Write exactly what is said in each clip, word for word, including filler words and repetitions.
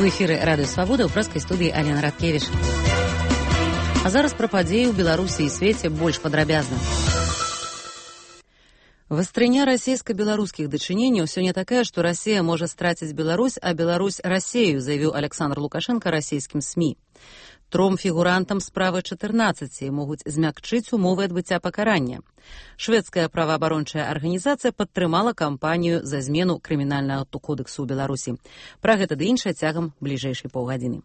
эфіры радыё Свабода, ў прэскай студыі Алена Радкевіч. А зараз пра падзеі ў Беларусі і свеце больш падрабязна. Вастрыня расійска-беларускіх дачыненняў сёння такая, што Расія можа страціць Беларусь, а Беларусь Расею, заявіў Александр Лукашенко расійскім СМІ. Тром фігурантам справы чатырнаццаці могуць змякчыць умовы адбыцця пакарання. Шведская праваабарончая арганізацыя падтрымала кампанію за змену крымінальнага кодэксу ў Беларусі. Пра гэта ды іншае цягам бліжэйшай паўгадзіны.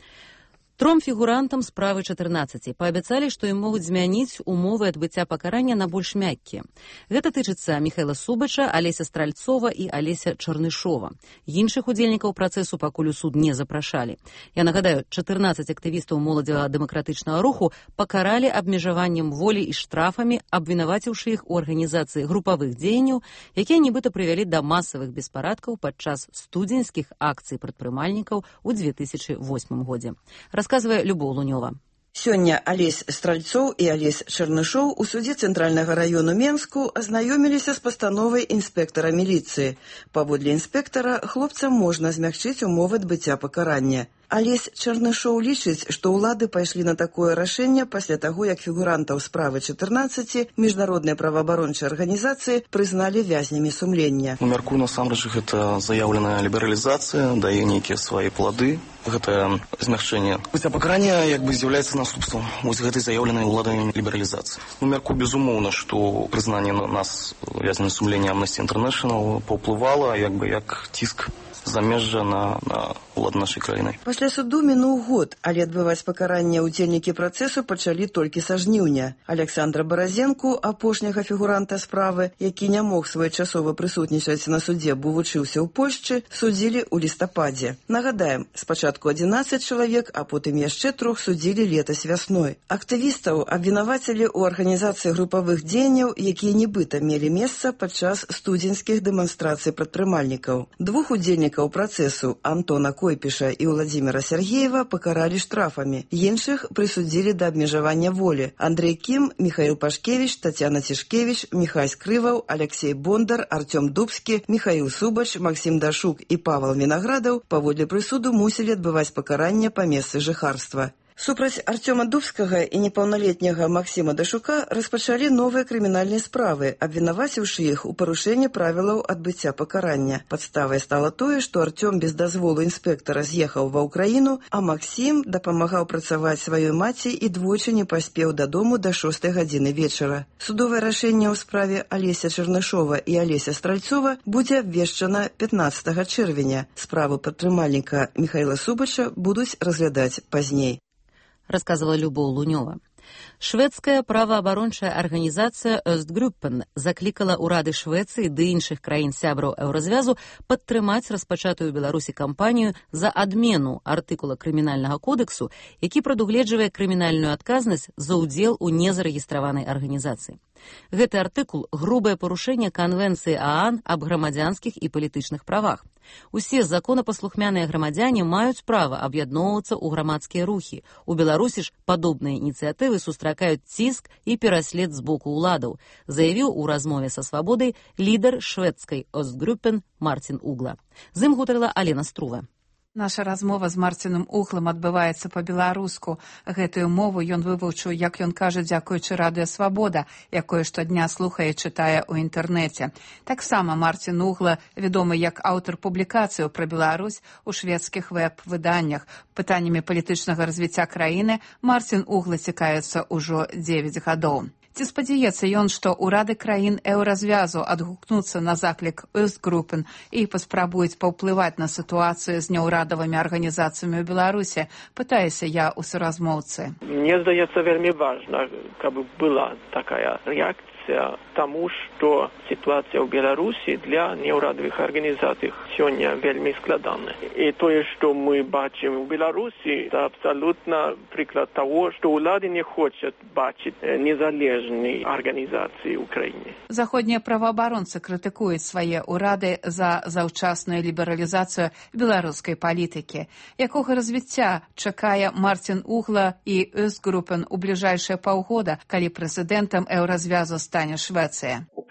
Тром фігурантам справы чатырнаццаці паабяцалі, што ім могуць змяніць умовы адбыцця пакарання на больш мяккія. Гэта тычыцца Міхайла Субача, Алеся Стральцова і Алеся Чарнышова. Іншых удзельнікаў працэсу пакуль у суд не запрашалі. Я нагадаю, чатырнаццаць актывістаў моладзева-дэмакратычнага руху пакаралі абмежаваннем волі і штрафамі, абвінаваціўшы іх у арганізацыі групавых дзеянняў, якія нібыта прывялі да масавых беспарадкаў падчас студзеньскіх акцый прадпрымальнікаў у дзве тысячы восьмым годзе. Расказвае Любоў Лунёва. Сёння Алесь Стральцоў і Алесь Чарнышоў у судзе Цэнтральнага раёну Менску азнаёміліся з пастановай інспектара міліцыі. Паводле інспектара, хлопцам можна змякчыць умовы адбыцця пакарання. Алесь Чарнышоў лічыць, што ўлады пайшлі на такое рашэнне пасля таго, як фігурантаў справы чатырнаццаці міжнародныя праваабарончыя арганізацыі прызналі вязнямі сумлення. У мярку насамрэч гэта заяўленая лібералізацыя, дае нейкія свае плады. Гэта змягчэнне адбыцця пакарання як бы з'яўляецца наступствам вось гэтай заяўленай уладамі лібералізацыі. У мярку безумоўна, што прызнанне нас вязнямі сумлення Amnesty International паўплывала як бы як ціск замежжа на, на ўлады нашай краіны. Пасля суду мінуў год, але адбываць пакаранне ўдзельнікі працэсу пачалі толькі са жніўня. Александра Баразенку, апошняга фігуранта справы, які не мог своечасова прысутнічаць на судзе, бо вучыўся ў Польшчы, судзілі ў лістападзе. Нагадаем, спачатку адзінаццаць чалавек, а потым яшчэ трох судзілі летась вясной. Актывістаў абвінавацілі ў арганізацыі групавых дзеянняў, якія нібыта мелі месца падчас студзеньскіх дэманстрацый прадпрымальнікаў. Двух удзельнікаў працэсу Антона Койпіша і Владзіміра Сергеева пакаралі штрафамі. Іншых прысудзілі да абмежавання волі. Андрэй Кім, Міхаіл Пашкевіч, Тацяна Цішкевіч, Міхай Скрываў, Алексей Бондар, Артём Дубскі, Міхаіл Субач, Максім Дашук і Павел Вінаградаў паводле прысуду мусілі адбываць пакаранне па месцы жыхарства. Супраць Артёма Дубскага і непаўналетняга Максіма Дашука распачалі новыя крымінальныя справы, абвінаваціўшы іх у парушэнні правілаў адбыцця пакарання. Падставай стала тое, што Артём без дазволу інспектара з'ехаў ва ўкраіну, а Максім дапамагаў працаваць сваёй маці і двойчы не паспеў дадому да шостай гадзіны вечара. Судовае рашэнне ў справе Алеся Чарнышова і Алеся Стральцова будзе абвешчана пятнаццатага чэрвеня. Справу падтрымальніка Міхайла Субача будуць разглядаць пазней. Рассказывала Любоў Лунёва. Шведская праваабарончая арганізацыя Östgruppen заклікала ўрады Швецыі ды іншых краін сябраў Еўразвязу падтрымаць распачатую ў Беларусі кампанію за адмену артыкула крымінальнага кодэксу, які прадугледжвае крымінальную адказнасць за ўдзел у незарэгістраванай арганізацыі. Гэты артыкул – грубае парушэнне Канвенцыі ААН аб грамадзянскіх і палітычных правах. Усе законапаслухмяныя грамадзяне маюць права аб'ядноўвацца ў грамадскія рухі. У Беларусі ж падобныя ініцыятывы сустракаюць ціск і пераслед з боку ўладаў, заявіў у размове са Свабодай лідар шведскай Östgruppen Мартин Угла. З ім гутарыла Алена Струва. Наша размова з Марціном Углам адбываецца па-беларуску. Гэтую мову ён вывучыў, як ён кажа, дзякуючы радыё Свабода, якое штодня слухае і чытае ў інтэрнэце. Таксама Марцін Угла вядомы як аўтар публікацыяў пра Беларусь у шведскіх вэб-выданнях. Пытаннямі палітычнага развіцця краіны Марцін Угла цікавіцца ўжо дзевяць гадоў. Ці спадзяецца ён, што ўрады краін Еўразвязу адгукнуцца на заклік Östgruppen і паспрабуюць паўплываць на сітуацыю з няўрадавымі арганізацыямі ў Беларусі? Пытаюся я ў суразмоўцы. Мне здаецца вельмі важна, каб была такая рэакцыя таму, што сітуацыя ў Беларусі для няўрадавых арганізацый сёння вельмі складана. І тое, што мы бачым у Беларусі, це абсалютна прыклад таго, што ўлады не хочуць бачыць незалежнай арганізацыі ў краіне. Заходнія праваабаронцы крытыкуюць свае ўрады за заўчасную лібералізацыю беларускай палітыкі. Якога развіцця чакае Марцін Угла і Östgruppen у бліжэйшыя паўгода, калі прэзідэнтам Еўразвязу стане Швецыя? У прынцыпе,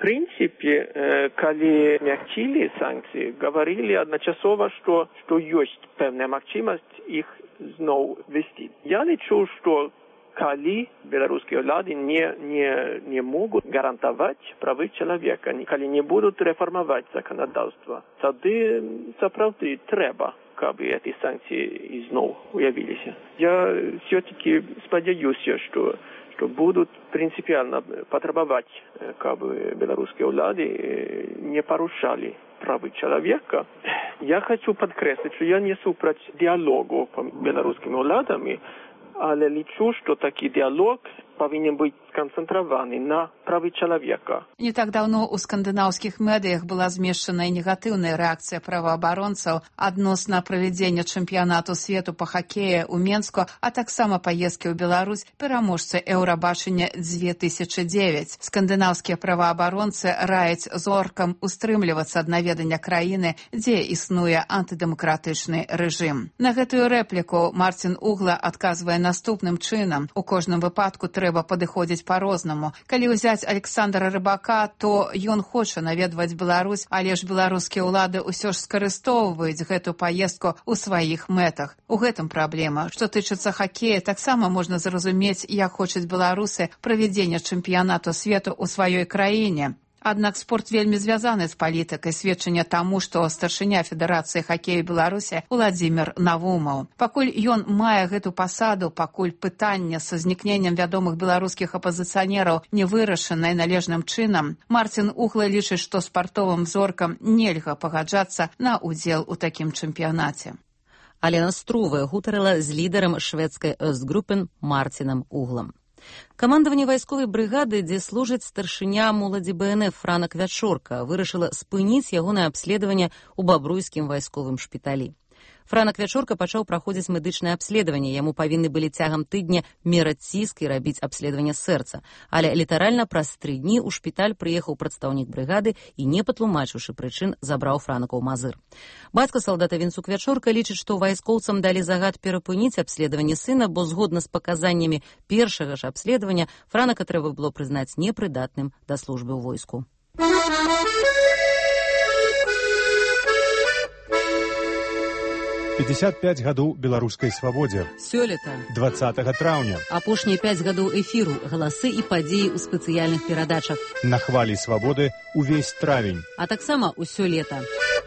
принципе, когда мягчили санкции, говорили одночасово, что, что есть певная мягчимость их снова ввести. Я лечу, что коли белорусские власти не, не, не могут гарантовать права человека, коли не будут реформовать законодательство, тогда, соправды, треба, чтобы эти санкции снова уявились. Я все-таки сподеюсь, что, что будут принципиально потребовать, чтобы белорусские власти не порушали права человека. Я хочу подкреслить, что я несу против диалогу по белорусским властям, але лічу, что такой диалог повинен быть сконцентрированы на праве человека. Не так давно у скандынаўскіх медыях была змешчана негатыўная рэакцыя праваабаронцаў адносна правядзення чэмпіянату свету па хакеі ў Менску, а таксама паездкі ў Беларусь пераможцы Еўрабачання две тысячи девять. Скандынаўскія праваабаронцы раяць зоркам устрымлівацца ад наведання краіны, дзе існуе антыдэмакратычны рэжым. На гэтую рэпліку Марцін Угла адказвае наступным чынам: у кожным выпадку трэба падыходзіць по-рознаму. Калі ўзяць Александра Рыбака, то ён хоча наведваць Беларусь, але ж беларускія ўлады ўсё ж скарыстоўваюць гэту паездку ў сваіх мэтах. У гэтым праблема. Што тычыцца хакея, таксама можна зразумець, як хочуць беларусы правядзення чэмпіянату свету ў сваёй краіне. Аднак спорт вельмі звязаны з палітыкай, сведчанне таму, што старшыня Федэрацыі хакею Беларусі Уладзімір Навумаў. Пакуль ён мае гэту пасаду, пакуль пытанне са знікненнем вядомых беларускіх апазіцыянераў не вырашанае належным чынам, Марцін Угла лічыць, што спартовым зоркам нельга пагаджацца на ўдзел у такім чэмпіянаце. Алена Струве гутарыла з лідарам шведскай Östgruppen Марцінам Углам. Камандаванне вайсковай брыгады, дзе служыць старшыня моладзі бэ эн эф Франак Вячорка, вырашыла спыніць ягонае абследаванне ў бабруйскім вайсковым шпіталі. Франак Вячорка пачаў праходзіць медычнае абследаванне. Яму павінны былі цягам тыдня мераць ціск і рабіць абследаванне сэрца. Але літаральна праз тры дні ў шпіталь прыехаў прадстаўнік брыгады і, не патлумачыўшы прычын, забраў Франака ў Мазыр. Бацька салдата Вінцук Вячорка лічыць, што вайскоўцам далі загад перапыніць абследаванне сына, бо згодна з паказаннямі першага ж абследавання Франака трэба было прызнаць непрыдатным да службы ў войску. пятьдесят пять гадоў беларускай свабодзе. Сёлета. двадцатага траўня. Апошнія пяць гадоў эфіру, галасы і падзеі ў спецыяльных перадачах. На хвалі свабоды увесь травень. А таксама ўсё лета.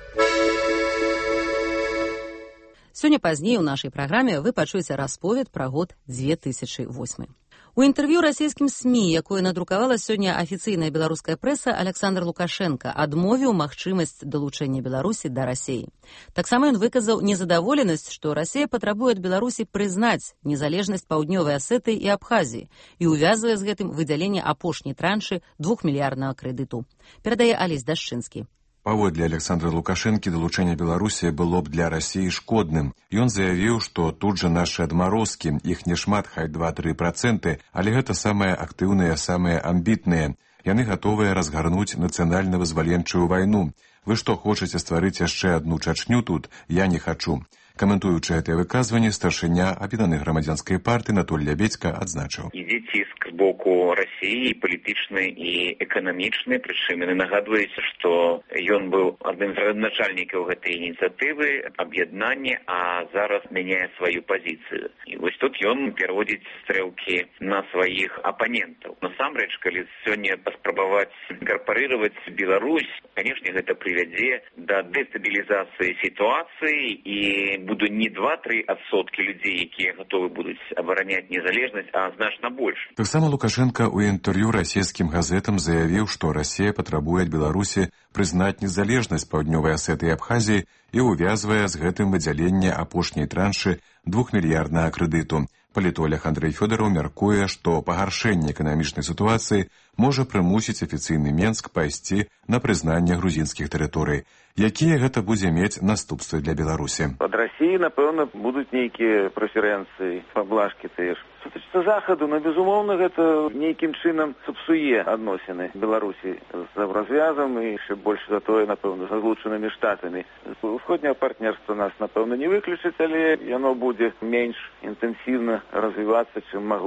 Сёння пазней у нашай праграме вы пачуеце расповед пра год две тысячи восьмы. У інтэрв'ю расійскім СМІ, якое надрукавала сёння афіцыйная беларуская прэса, Александр Лукашенко адмовіў магчымасць далучэння Беларусі да Расіі. Таксама ён выказаў незадаволенасць, што Расія патрабуе ад Беларусі прызнаць незалежнасць Паўднёвай Асетыі і Абхазіі і увязвае з гэтым выдзяленне апошняй траншы двухмільярднага крэдыту. Перадае Алесь Дашчынскі. Паводле Александра Лукашэнкі далучэнне Беларусі было б для Расіі шкодным. Ён заявіў, што тут жа нашы адмарозкі, іх не шмат, хай два-тры працэнты, але гэта самыя актыўныя, самыя амбітныя. Яны гатовыя разгарнуць нацыянальна-вызваленчую вайну. Вы што, хочаце стварыць яшчэ адну Чачню тут? Я не хачу. Каментуючы гэтае выказванне, старшыня аб'яднанай грамадзянскай партыі Анатоль Лябедзька адзначыў. Ідзе ціск з боку Расіі, палітычны і эканамічны, прычым яны нагадваюць, што ён быў адным з радначальнікаў гэтай ініцыятывы, аб'яднання, а зараз мяняе сваю пазіцыю. І вось тут ён пераводзіць стрэлкі на сваіх апанентаў. Насамрэч, калі сёння паспрабаваць інкарпарыраваць Беларусь, канешне, гэта прывядзе да дэстабілізацыі сітуацыі і буду не два-тры адсоткі людзей, якія гатовы будуць абараняць незалежнасць, а значна больш. Таксама Лукашенко ў інтэрв'ю расійскім газетам заявіў, што Расія патрабуе ад Беларусі прызнаць незалежнасць Паўднёвай Асетыі і Абхазіі і увязвае з гэтым выдзяленне апошняй траншы двухмільярднага крэдыту. Палітолог Андрэй Фёдараў мяркуе, што пагаршэнне эканамічнай сітуацыі можа прымусіць афіцыйны Менск пайсці на прызнанне грузінскіх тэрыторый. Якія гэта будзе мець наступствы для Беларусі? Ад Расіі, напэўна, будуць нейкія прэферэнцыі, паблажкі тыя ж. Што тычыцца захаду, ну, безумоўна, гэта нейкім чынам сапсуе адносіны Беларусі з развязам і яшчэ больш за тое, напэўна, з злучанымі штатамі. Усходняе партнерства нас, напэўна, не выключыць, але яно будзе менш інтэнсіўна развівацца, чым магло б у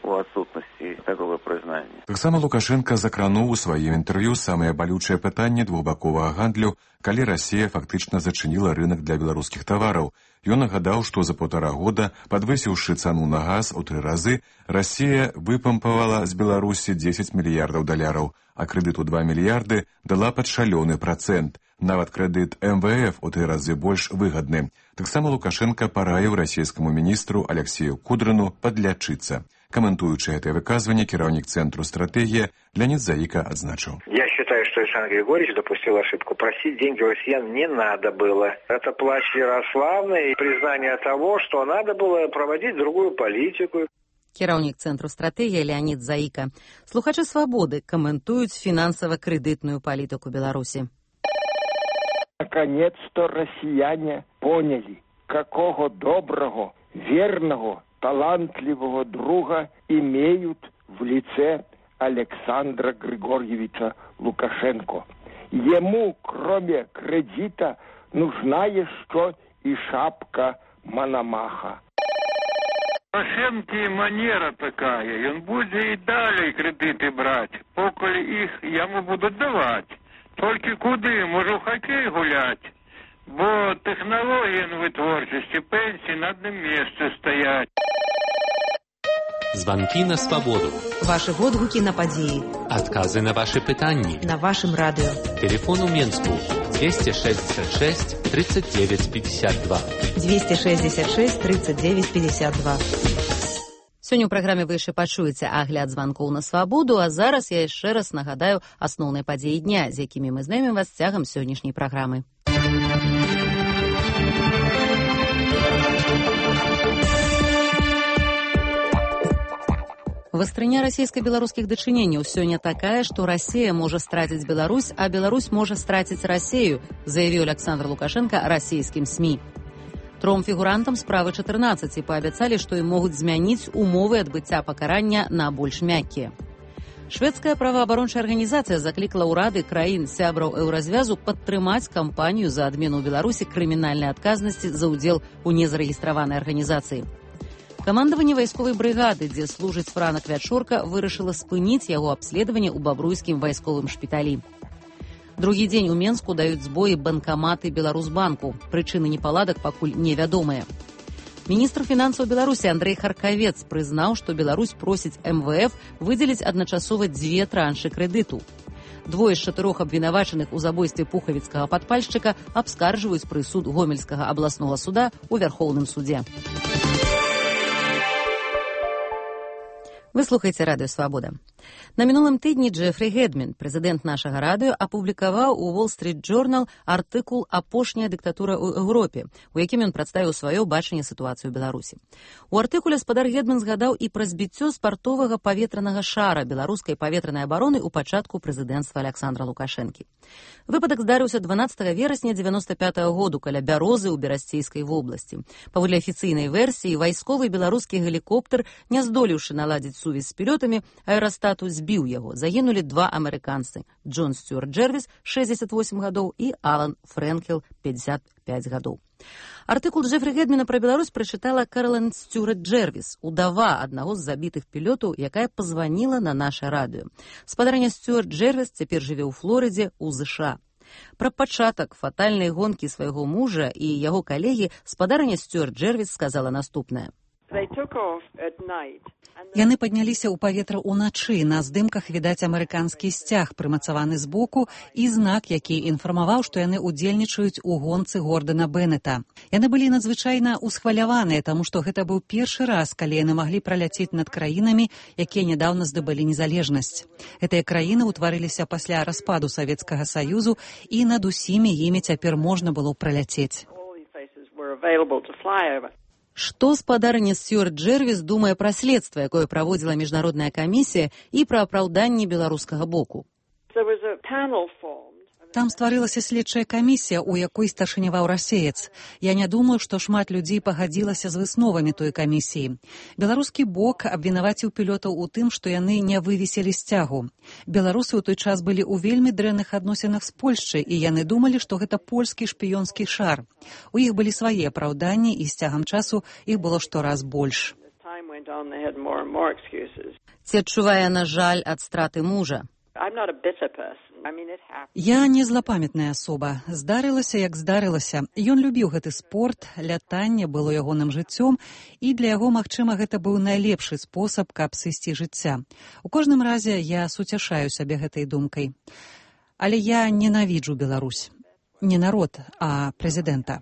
у адсутнасці такого прызнання. Таксама Лукашенко закрануў у сваім інтэрв'ю самае балючае пытанне двухбаковага гандлю, калі Расія фактычна зачыніла рынок для беларускіх тавараў. Ён нагадаў, што за паўтара года, падвысіўшы цану на газ у тры разы, Расія выпампавала з Беларусі дзесяць мільярдаў даляраў, а крэдыт у два мільярды дала пад шалёны працэнт. Нават крэдыт эм вэ эф у тры разы больш выгадны. Таксама Лукашенко параіў расійскаму міністру Алексею Кудрыну падлячыцца. Каментуючы гэтае выказванне, кіраўнік Цэнтру стратэгія Леонид Заика адзначыў. Я считаю, что Александр Григорьевич допустил ошибку. Просить деньги у россиян не надо было. Это плач Ярославны и признание того, что надо было проводить другую политику. Кіраўнік Цэнтру стратэгія Леонид Заика. Слухачы «Свободы» каментуюць фінансава-крэдытную палітыку Беларусі. Наконец-то россияне поняли, какого доброго, верного, талантливого друга имеют в лице Александра Григорьевича Лукашенко. Ему, кроме кредита, нужна еще и шапка Мономаха. Лукашенко манера такая, он будет и далее кредиты брать, поколь их ему будут давать. Только куды? Може в хоккей гулять? Бо технології на витворчості, пенсії на одному місці стоять. Звонки на свободу. Ваши водгуки на події. Отказы на ваши питания. На вашем радио. Телефон у Менску двести шестьдесят шесть тридцать девять пятьдесят два. двести шестьдесят шесть тридцать девять пятьдесят два. Сёння ў праграме вы яшчэ пачуеце агляд званкоў на свабоду, а зараз я яшчэ раз нагадаю асноўныя падзеі дня, з якімі мы знайомім вас цягам сённяшняй праграмы. Вастрыня расійска-беларускіх дачыненняў сёння такая, што Расія можа страціць Беларусь, а Беларусь можа страціць Расею, заявіў Александр Лукашенко расійскім СМІ. Тром фігурантам справы чатырнаццаць паабяцалі, што ім могуць змяніць умовы адбыцця пакарання на больш мяккія. Шведская праваабарончая арганізацыя заклікала ўрады краін сябраў еўразвязу падтрымаць кампанію за адмену ў Беларусі крымінальнай адказнасці за ўдзел у незарэгістраванай арганізацыі. Камандаванне вайсковай брыгады, дзе служыць Франак Вячорка, вырашыла спыніць яго абследаванне ў бабруйскім вайсковым шпіталі. Другі дзень у Менску даюць збоі банкаматы Беларусбанку. Прычыны непаладак пакуль невядомыя. Міністр фінансаў Беларусі Андрэй Харкавец прызнаў, што Беларусь просіць эм вэ эф выдзеліць адначасова дзве траншы крэдыту. Двое з чатырох абвінавачаных у забойстве пухавіцкага падпальшчыка абскарджваюць прысуд Гомельскага абласнога суда ў Вярхоўным судзе. Вы слухаеце радыё «Свабода». На мінулым тыдні Джефрі Гэдмін, прэзідэнт нашага радыё, апублікаваў у Wall Street Journal артыкул «Апошняя дыктатура ў Еўропе», у якім ён прадставіў сваё бачанне сітуацыі ў Беларусі. У артыкуле спадар Гэдмін згадаў і пра збіццё спартовага паветранага шара беларускай паветранай абароны ў пачатку прэзідэнцтва Александра Лукашэнкі. Выпадак здарыўся дванаццатага верасня дзевяноста пятага году каля Бярозы ў Берасцейскай вобласці. Паводле афіцыйнай версіі, вайсковы беларускі гелікоптер, не здолеўшы наладзіць сувязь з пілётамі, аэрастату збіў яго. Загінулі два амерыканцы – Джон Стюарт Джэрвіс, шэсцьдзесят восемь гадоў, і Алан Фрэнкел, пятьдесят пять гадоў. Артыкул Джефрі Гэдміна пра Беларусь прачытала Кэралайн Стюарт Джэрвіс, удава аднаго з забітых пілётаў, якая пазваніла на наша радыё. Спадарня Стюарт Джэрвіс цяпер жыве ў Флорыдзе, у ЗША. Пра пачатак фатальнай гонкі свайго мужа і яго калегі спадарня Стюарт Джэрвіс сказала наступнае. Яны падняліся ў паветра ўначы. На здымках відаць амерыканскі сцяг, прымацаваны збоку, і знак, які інфармаваў, што яны ўдзельнічаюць у гонцы Гордана Беннета. Яны былі надзвычайна ўсхваляваныя, таму што гэта быў першы раз, калі яны маглі праляцець над краінамі, якія нядаўна здабылі незалежнасць. Гэтыя краіны ўтварыліся пасля распаду Савецкага Саюзу, і над усімі імі цяпер можна было праляцець. Што спадарня Стюарт Джэрвіс думае пра следства, якое праводзіла міжнародная камісія, і пра апраўданне беларускага боку? Там стварылася следчая камісія, у якой старшыняваў расеец. Я не думаю, што шмат людзей пагадзілася з высновамі той камісіі. Беларускі бок абвінаваціў пілётаў у тым, што яны не вывесілі сцягу. Беларусы ў той час былі ў вельмі дрэнных адносінах з Польшчай, і яны думалі, што гэта польскі шпіёнскі шар. У іх былі свае апраўданні, і з цягам часу іх было штораз больш. Ці адчувае, на жаль, ад страты мужа? Я не злапамятная асоба. Здарылася, як здарылася. Ён любіў гэты спорт, лятанне было ягоным жыццём, і для яго, магчыма, гэта быў найлепшы спосаб, каб сысці жыцця. У кожным разе я суцяшаю сябе гэтай думкай. Але я ненавіджу Беларусь. Не народ, а прэзідэнта.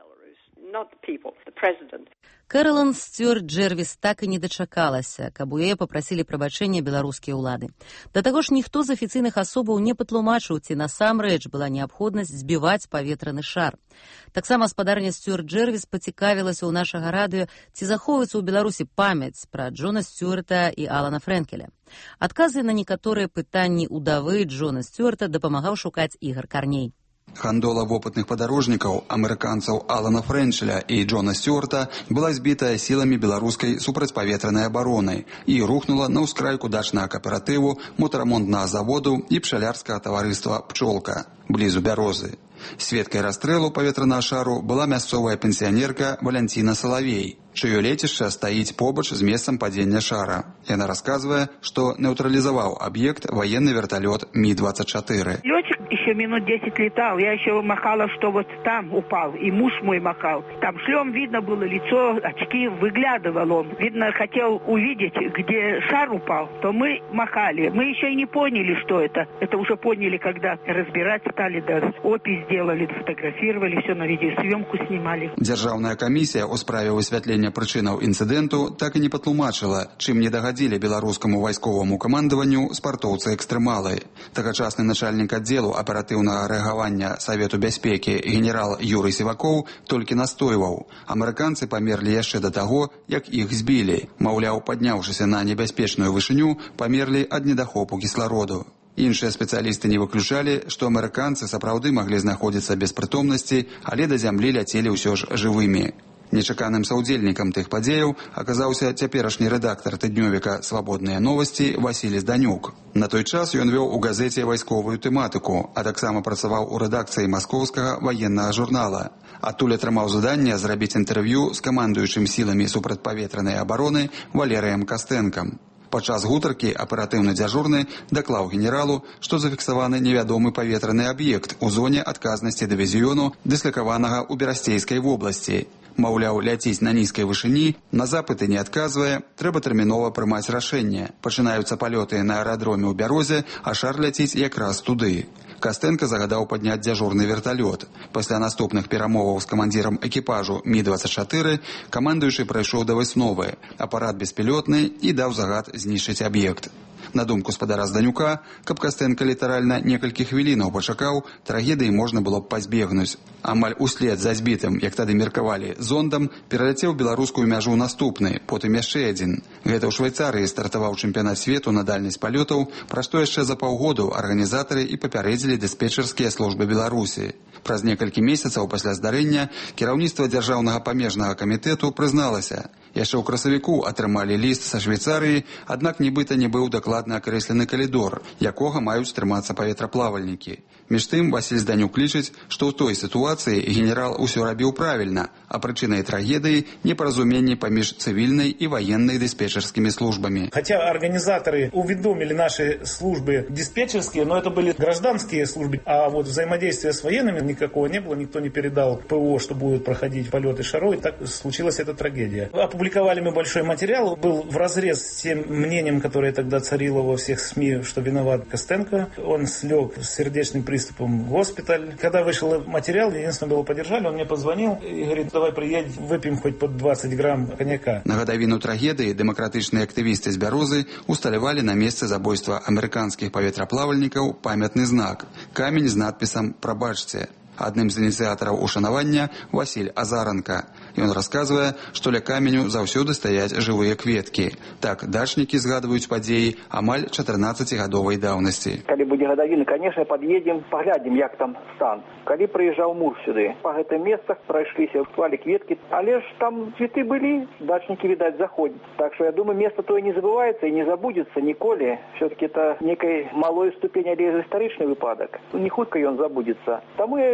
Кэролайн Стюарт Джэрвіс так і не дачакалася, каб у яе папрасілі прабачэння беларускія ўлады. Да таго ж ніхто з афіцыйных асобаў не патлумачыў, ці насамрэч была неабходнасць збіваць паветраны шар. Таксама спадарня Стюарт Джэрвіс пацікавілася ў нашага радыё, ці захоўваецца ў Беларусі памяць пра Джона Стюарта і Алана Фрэнкеля. Адказы на некаторыя пытанні ўдавы Джона Стюарта дапамагаў шукаць Ігар Карней. Гандола вопытных падарожнікаў, амерыканцаў Алана Фрэнчеля і Джона Стюарта была збітая сіламі беларускай супрацьпаветранай абароны і рухнула на ўскрайку дачнага кааператыву, мотарамонтнага заводу і пчалярскага таварыства «Пчолка» блізу Бярозы. Сведкай расстрэлу паветранага шару была мясцовая пенсіянерка Валянціна Салавей, чыё лецішча стаіць побач з месцам падзення шара. Яна расказвае, што нейтралізаваў аб'ект военный вертолет Ми двадцать четыре. Летчик еще минут десять летал, я еще махала, что вот там упал, и муж мой махал. Там шлем видно было, лицо, очки, выглядывал он. Видно, хотел увидеть, где шар упал, то мы махали. Мы еще и не поняли, что это. Это уже поняли, когда разбирать стали, да, опись делали, фотографировали, все на видеосъемку снимали. Дзяржаўная камісія ў справе высвятлення прычынаў інцыдэнту так і не патлумачыла, чым не дагадзілі беларускаму вайсковаму камандаванню спартоўцы-экстрэмалы. Тагачасны начальнік аддзелу аператыўнага рэагавання Савету бяспекі генерал Юрый Сівакоў толькі настойваў. Амерыканцы памерлі яшчэ да таго, як іх збілі. Маўляў, падняўшыся на небяспечную вышыню, памерлі ад недахопу кіслароду. Іншыя спецыялісты не выключалі, што амерыканцы сапраўды маглі знаходзіцца без прытомнасці, але да зямлі ляцелі ўсё ж жывымі. Нечаканым саўдзельнікам тых падзеяў аказаўся цяперашні рэдактар тыднёвіка «Свабодныя новасці» Васіль Зданюк. На той час ён вёў у газеце вайсковую тэматыку, а таксама працаваў у рэдакцыі маскоўскага ваеннага журнала. Адтуль атрымаў заданне зрабіць інтэрв'ю з камандуючым сіламі супрацьпаветранай абароны Валерыем Кастэнкам. Падчас гутаркі аператыўны дзяжурны даклаў генералу, што зафіксаваны невядомы паветраны аб'ект у зоне адказнасці дывізіёну, дыслакаванага ў Берасцейскай вобласці. Маўляў, ляціць на нізкай вышыні, на запыты не адказвае, трэба тэрмінова прымаць рашэнне. Пачынаюцца палёты на аэрадроме ў Бярозе, а шар ляціць якраз туды. Кастэнка загадаў падняць дзяжурны верталёт. Пасля наступных перамоваў з камандзірам экіпажу Ми двадцать четыре камандуючы прайшоў да высновы. Апарат беспілётны і даў загад знішчыць аб'ект. На думку спадара Зданюка, каб Кастэнка літаральна некалькі хвілінаў пачакаў, трагедыі можна было б пазбегнуць. Амаль услед за збітым, як тады меркавалі, зондам пераляцеў беларускую мяжу наступны, потым яшчэ адзін. Гэта ў Швайцарыі стартаваў чэмпіянат свету на дальнасць палётаў, пра што яшчэ за паўгоду арганізатары і папярэдзілі дыспетчарскія службы Беларусі. Праз некалькі месяцаў пасля здарэння кіраўніцтва дзяржаўнага памежнага камітэту прызналася. Яшчэ ў красавіку атрымалі ліст са Швейцарыі, аднак нібыта не быў дакладна акрэслены калідор, якога маюць трымацца паветраплавальнікі. Між тым, Васіль Зданюк лічыць, што ў той сітуацыі генерал усё рабіў правільна, а прычынай трагедыі непаразуменні паміж цывільнай і военной диспетчерскими службами. Хотя организаторы уведомили наши службы диспетчерские, но это были гражданские службы, а вот взаимодействия с военными никакого не было, никто не передал ПО, что будут проходить полеты шаров, и так случилась эта трагедия. Опубликовали мы большой материал, был вразрез с тем мнением, которое тогда царило во всех СМИ, что виноват Костенко. Он слег с сердечным приступом в госпиталь. Когда вышел материал, единственное, его поддержали, он мне позвонил и говорит, давай приедь, выпьем хоть под двадцать грамм коньяка. На гадавіну трагедыі дэмакратычныя актывісты з Бярозы усталявалі на месцы забойства амерыканскіх паветраплавальнікаў памятны знак – камень з надпісам «Прабачце». Адным з ініцыятараў ушанавання Васіль Азаранка. Ён расказвае, што ля каменю заўсёды стаяць жывыя кветкі. Так дачнікі згадваюць падзеі амаль чатырнаццацігадовай даўнасці. Калі будзе гадавіна, конечно, пад'едзем, паглядзім, як там стан. Калі прыязджаў муж сюды, па гэтым месцах прайшліся, клалі кветкі, але ж там цветы былі, дачнікі, відаць, заходзяць. Так што я думаю, место тое не забываецца і не забудзецца ніколі. Все-таки это некай малой ступень, але гістарычны выпадак. Не хутка ён забудзецца. Таму я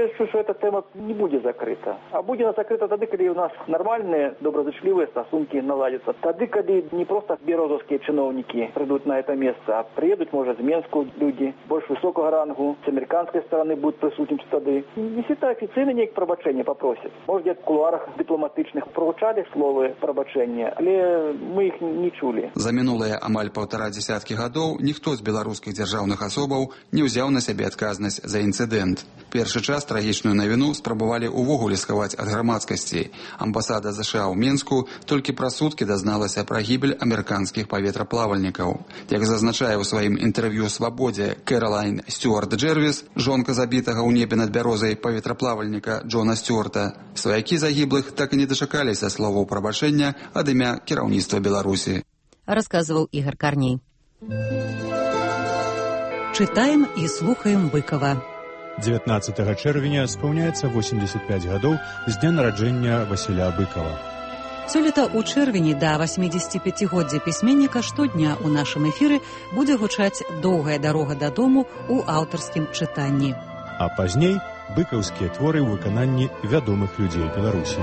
лічу, што эта тэма не будзе закрыта. А будзе она закрыта тады, калі у нас нармальныя, добразычлівыя стасункі наладзяцца. Тады, калі не проста берозаўскія чыноўнікі прыйдуць на это месца, а прыедуць, можа, з Менску людзі больш высокага рангу, з амерыканскай стороны будуць прысутнічаць тады. Несвіта афіцыйна неяк прабачэння папросяць. Можа, дзе-то в кулуарах дыпламатычных прагучалі словы прабачэння, але мы іх не чулі. За мінулыя амаль паўтара дзесяткі гадоў ніхто з беларускіх дзяржаўных асобаў не ўзяў на сябе адказнасць за інцыдэнт. Першы час трагічную навіну спрабавалі ўвогуле схаваць ад грамадскасці. Амбасада ЗША ў Менску толькі праз суткі дазналася пра гібель амерыканскіх паветраплавальнікаў. Як зазначае ў сваім інтэрв'ю «Свабодзе» Кэролайн Стюарт Джервіс, жонка забітага ў небе над бярозай паветраплавальніка Джона Стюарта, сваякі загіблых так і не дачакаліся словаў прабачэння ад імя кіраўніцтва Беларусі. Расказваў Ігор Карней. Чытаем і слухаем Быкова. дзевятнаццатага чэрвеня спаўняецца восемьдесят пять гадоў з дня нараджэння Васіля Быкова. Сёлета ў чэрвені да восьмідзесятіпяцігоддзя пісьменніка штодня ў нашым эфіры будзе гучаць «Доўгая дарога дадому» ў аўтарскім чытанні. А пазней быкаўскія творы ў выкананні вядомых людзей Беларусі.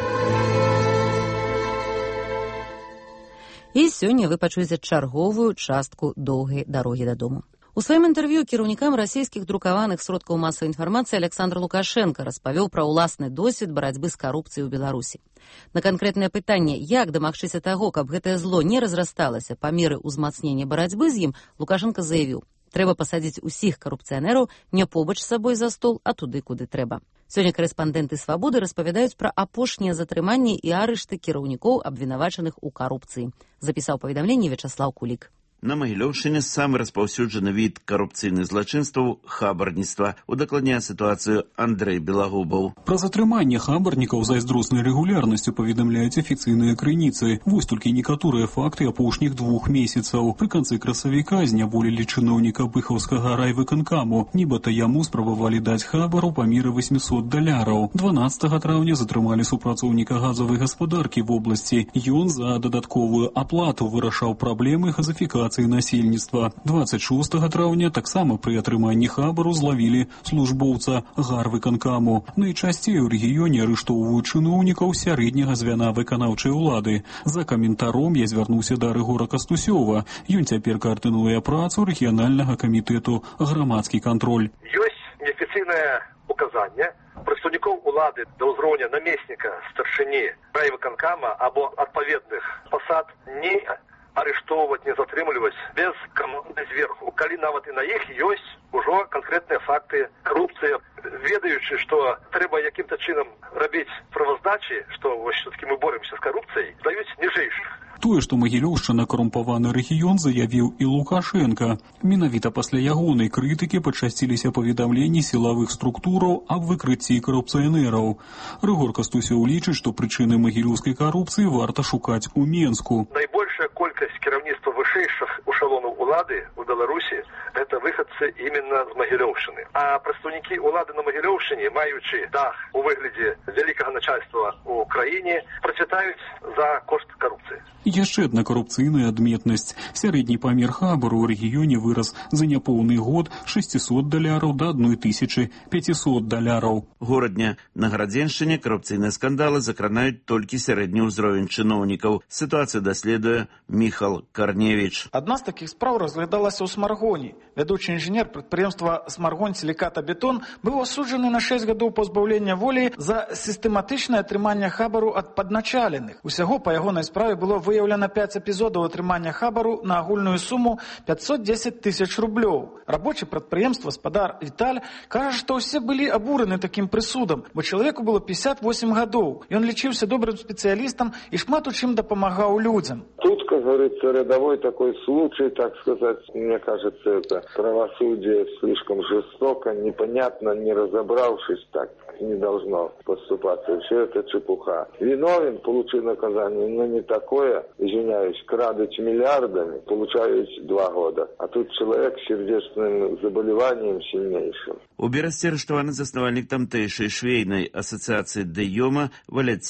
І сёння вы пачуеце чарговую частку «Доўгай дарогі дадому». У сваім інтэрв'ю кіраўнікам расійскіх друкаваных сродкаў масавай інфармацыі Александр Лукашенко распавёў пра ўласны досвед барацьбы з карупцыяй у Беларусі. На канкрэтнае пытанне, як дамагчыся таго, каб гэтае зло не разрасталася па меры ўзмацнення барацьбы з ім, Лукашенко заявіў: трэба пасадзіць усіх карупцыянераў не побач з сабой за стол, а туды, куды трэба. Сёння карэспандэнты «Свабоды» распавядаюць пра апошнія затрыманні і арышты кіраўнікоў, абвінавачаных у карупцыі. Запісаў паведамленне Вячаслаў Кулік. На Магілёўшчыне самы распаўсюджаны від карупцыйных злачынстваў – хабарніцтва. Удакладняе сітуацыю Андрэй Белагубаў. Пра затрыманне хабарнікаў з айздроснай рэгулярнасцю паведамляюць афіцыйныя крыніцы. Вось толькі некаторыя факты апошніх двух месяцаў. Пры канцы красавіка зняволілі чыноўніка быхаўскага райвыканкаму. Нібыта яму спрабавалі даць хабару памеры восемьсот даляраў. дванаццатага траўня затрымалі супрацоўніка газавай гаспадаркі в обласці. Ён за дадатковую аплату вырашаў праблемы газафікацыі насельніцтва. двадцать шостага траўня таксама пры атрыманні хабару злавілі службоўца гарвыканкаму. Найчасцей у рэгіёне арыштоўваюць чыноўнікаў сярэдняга звяна выканаўчай улады. За каментаром я звярнуўся да Рыгора Кастусёва. Ён цяпер каардынуе працу рэгіянальнага камітэту «Грамадскі кантроль». Ёсць неафіцыйнае указанне прадстаўнікоў улады да ўзроўня намесніка старшыні райвыканкама або адпаведных пасад не арыштоўваць, не затрымліваць без каманды зверху. Калі нават і на іх ёсць ужо канкрэтныя факты карупцыі, ведаючы, што трэба якім-то чынам рабіць праваздачы, што вось все-таки мы боремся з карупцыяй, даюць ніжэйшых. Тое, што Магілёўшчына карумпаваны рэгіён, заявіў і Лукашенко. Менавіта пасля ягонай крытыкі пачасціліся паведамленні сілавых структураў аб выкрыцці карупцыянераў. Рыгор Кастусёў лічыць, што прычыны магілёўскай карупцыі варта шукаць у Менску. Найбольшая колькасць кіраўніцтва вышэйшых эшалонаў улады ў Беларусі – гэта выхадцы именно з Магілёўшчыны. А прадстаўнікі улады на Магілёўшчыне, маючы дах у выглядзе вялікага начальства ў краіне, працвітаюць за кошт карупцыі. Яшчэ адна карупцыйная адметнасць. Сярэдні памер хабару ў рэгіёне вырас за няпоўны год шестьсот даляраў да тысячи пятьсот даляраў. Горадня на Гарадзеншчыне карупцыйныя скандалы закранаюць толькі сярэдні ўзровень чыноўнікаў. Сітуацыю даследуе Міхал Карневіч. Адна з такіх спраў разглядалася ў Смаргоні. Вядучы інжынер прадпрыемства «Смаргон Сіліката-Бетон» быў асуджаны на шэсць гадоў пазбаўлення волі за сістэматычнае атрыманне хабару ад падначаленых. Усяго па ягонай справе было выяўлена пяць эпізодаў атрымання хабару на агульную суму пятьсот десять тысяч рублёў. Рабочы прадпрыемства спадар Віталь кажа, што ўсе былі абураны такім прысудам, бо чалавеку было пятьдесят восемь гадоў. Ён лічыўся добрым спецыялістам і шмат у чым дапамагаў людзям. Тут, как говорится, рядовой такой случай, так сказать, мне кажется, это правосудие слишком жестоко, непонятно, не разобравшись, так не должно поступаться. Все это чепуха. Виновен, получил наказание, но не такое, извиняюсь, крадуть миллиардами, получают два года. А тут человек с сердечным заболеванием сильнейшим. У Берасці арыштаваны заснавальнік тамтэйшай швейнай асацыяцыі ДЭЙОМа Валятин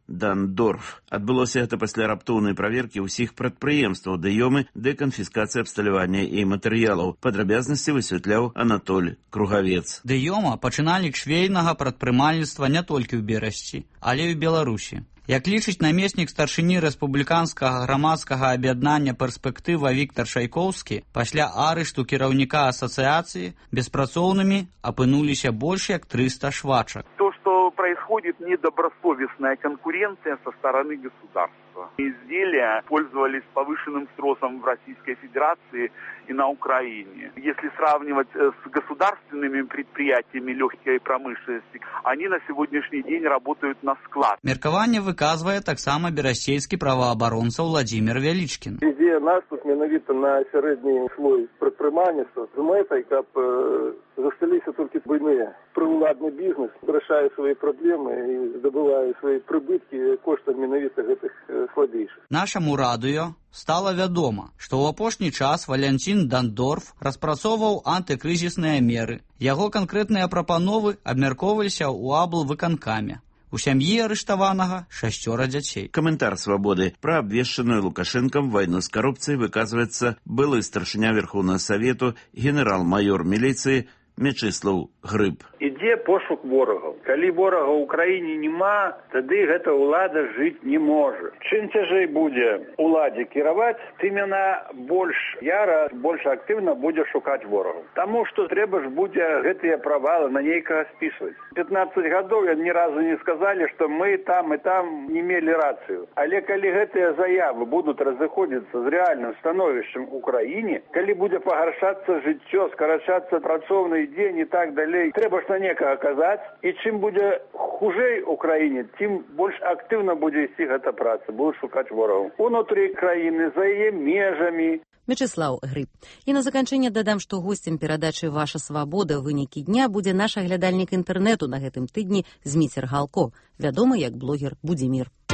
Дандорф. Адбылося гэта пасля раптоўнай праверкі ўсіх прадпрыемстваў дыёмы, дэканфіскацыі абсталявання і матэрыялаў. Падрабязнасці высвятляў Анатоль Кругавец. Дыёма пачыналі швейнага прадпрымальніцтва не толькі ў Берасці, але і ў Беларусі. Як лічыць намеснік старшыні рэспубліканскага грамадскага аб'яднання «Перспектыва» Віктор Шайкоўскі, пасля арышту кіраўніка асацыяцыі беспрацоўнымі апынуліся больш як трыста швачак. То, что происходит недобросовестная конкуренция со стороны государства. Изделия пользовались повышенным спросом в Российской Федерации и на Украине. Если сравнивать с государственными предприятиями легкой промышленности, они на сегодняшний день работают на склад. Меркаванне выказвае таксама берасцейскі праваабаронца Владимир Вялічкін. Ідзе наступ менавіта на сярэдні слой прадпрымальніцтва з мэтай, каб э, засталіся толькі буйныя. Прыўладны бізнес вырашае свае праблемы і здабывае свае прыбыткі коштам менавіта гэтых э, слабейшых. Нашаму радыё стала вядома, што ў апошні час Валянцін Дандорф распрацоўваў антыкрызісныя меры. Яго канкрэтныя прапановы абмяркоўваліся ў аблвыканкаме. У сям'і арыштаванага шасцёра дзяцей. Каментар «Свабоды» пра абвешчаную Лукашэнкам вайну з карупцыяй выказваецца былы старшыня Верхоўнага Савету, генерал-майор міліцыі Мячыслаў Грыб. Ідзе пошук ворагаў. Калі ворага ў краіне няма, тады гэта ўлада жыць не можа. Чым цяжэй будзе уладзе кіраваць, тым яна больш яра, больш актыўна будзе шукаць ворагаў. Таму што трэба ж будзе гэтыя правалы на нейкага спісваць. пятнаццаць гадоў ні разу не сказалі, што мы там і там не мелі рацыю. Але калі гэтыя заявы будуць разыходзіцца з рэальным становішчам у краіне, калі будзе пагаршацца жыццё, скарачацца працоўны дзень і так далей, трэба ж на некага казаць, і чым будзе хужэй у краіне, тым больш актыўна будзе ісці гэта праца, будуць шукаць ворагаў. Унутры краіны, за яе межамі. Мячыслаў Грыб. І на заканчэнне дадам, што госцем перадачы «Ваша свабода. Вынікі дня» будзе наш аглядальнік інтэрнэту на гэтым тыдні Зміцер Галко, вядомы як блогер Будзімір.